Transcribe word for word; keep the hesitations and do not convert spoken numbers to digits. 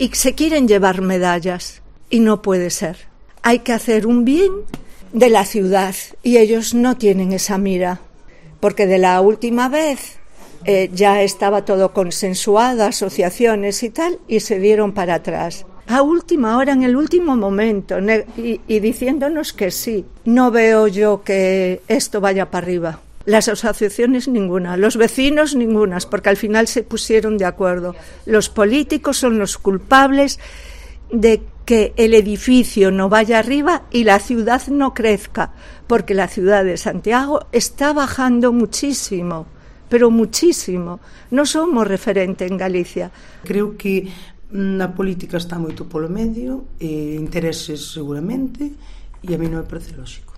y se quieren llevar medallas y no puede ser. Hay que hacer un bien de la ciudad y ellos no tienen esa mira, porque de la última vez eh, ya estaba todo consensuado, asociaciones y tal, y se dieron para atrás. A última hora, en el último momento, y, y diciéndonos que sí. No veo yo que esto vaya para arriba. Las asociaciones ninguna, los vecinos ningunas, porque al final se pusieron de acuerdo. Los políticos son los culpables de que el edificio no vaya arriba y la ciudad no crezca, porque la ciudad de Santiago está bajando muchísimo, pero muchísimo. Non somos referente en Galicia. Creo que na política está moito polo medio, e intereses seguramente, e a mí non me parece lógico.